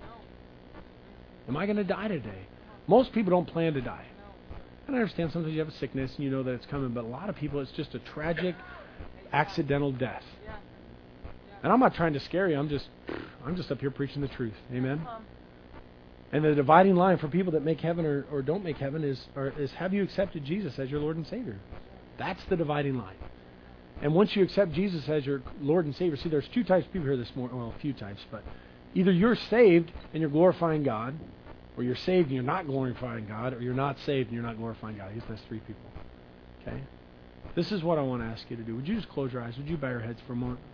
Am I going to die today? Most people don't plan to die. And I understand sometimes you have a sickness and you know that it's coming, but a lot of people, it's just a tragic, accidental death. And I'm not trying to scare you. I'm just, I'm just up here preaching the truth. Amen? And the dividing line for people that make heaven or, or don't make heaven is, or, is have you accepted Jesus as your Lord and Savior? That's the dividing line. And once you accept Jesus as your Lord and Savior, see, there's two types of people here this morning. Well, a few types, but either you're saved and you're glorifying God, or you're saved and you're not glorifying God, or you're not saved and you're not glorifying God. I guess that's three people. Okay? This is what I want to ask you to do. Would you just close your eyes? Would you bow your heads for a moment?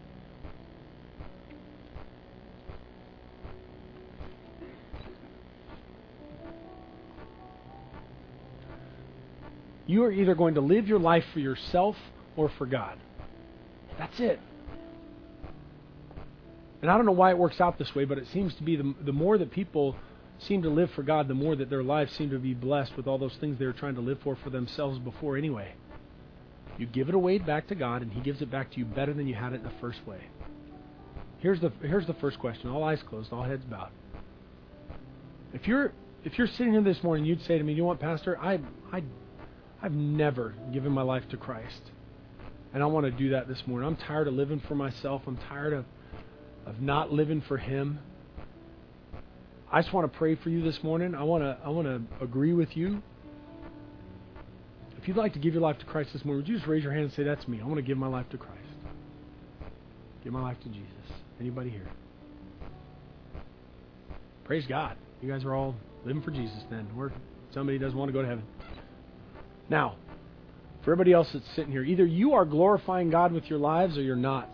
You are either going to live your life for yourself or for God. That's it. And I don't know why it works out this way, but it seems to be the, the more that people seem to live for God, the more that their lives seem to be blessed with all those things they were trying to live for for themselves before anyway. You give it away back to God, and He gives it back to you better than you had it in the first way. Here's the here's the first question. All eyes closed, all heads bowed. If you're if you're sitting here this morning, you'd say to me, "You know what, Pastor? I I I've never given my life to Christ, and I want to do that this morning. I'm tired of living for myself. I'm tired of of not living for Him. I just want to pray for you this morning. I want to I want to agree with you. If you'd like to give your life to Christ this morning, would you just raise your hand and say, "That's me. I want to give my life to Christ. Give my life to Jesus." Anybody here? Praise God. You guys are all living for Jesus then. Or somebody doesn't want to go to heaven. Now, For everybody else that's sitting here, either you are glorifying God with your lives or you're not.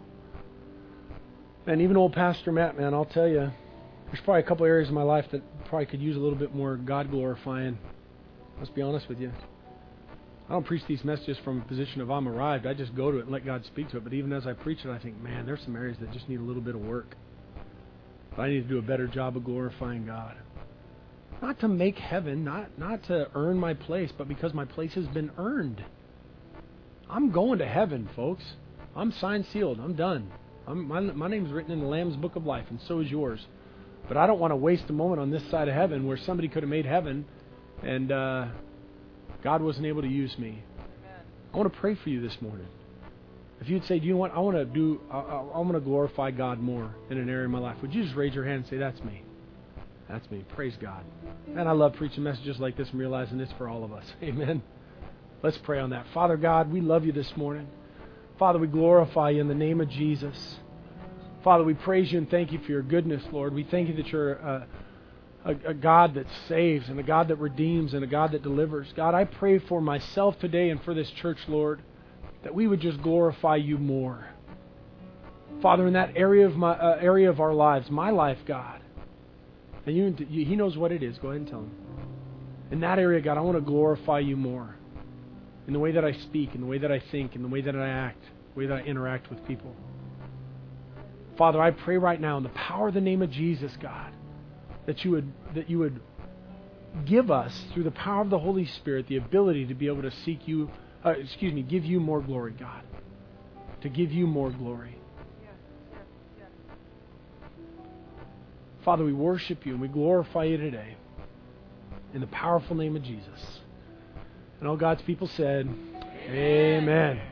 And even old Pastor Matt, man, I'll tell you, there's probably a couple areas of my life that probably could use a little bit more God glorifying. Let's be honest with you. I don't preach these messages from a position of I'm arrived. I just go to it and let God speak to it. But even as I preach it, I think, man, there's some areas that just need a little bit of work. But I need to do a better job of glorifying God. Not to make heaven, not, not to earn my place, but because my place has been earned. I'm going to heaven, folks. I'm signed, sealed. I'm done. I'm, my, my name's written in the Lamb's Book of Life, and so is yours. But I don't want to waste a moment on this side of heaven where somebody could have made heaven and uh, God wasn't able to use me. Amen. I want to pray for you this morning. If you'd say, do you know what, I want to do, I, I, I want to glorify God more in an area of my life, would you just raise your hand and say, that's me. That's me. Praise God. And I love preaching messages like this and realizing it's for all of us. Amen. Let's pray on that. Father God, we love you this morning. Father, we glorify you in the name of Jesus. Father, we praise you and thank you for your goodness, Lord. We thank you that you're a, a, a God that saves and a God that redeems and a God that delivers. God, I pray for myself today and for this church, Lord, that we would just glorify you more. Father, in that area of my uh, area of our lives, my life, God, and you, you, He knows what it is. Go ahead and tell Him. In that area, God, I want to glorify you more. In the way that I speak, in the way that I think, in the way that I act, the way that I interact with people. Father, I pray right now in the power of the name of Jesus, God, that you would that you would give us, through the power of the Holy Spirit, the ability to be able to seek you, uh, excuse me, give you more glory, God. To give you more glory. Father, we worship you and we glorify you today in the powerful name of Jesus. And all God's people said, Amen. Amen.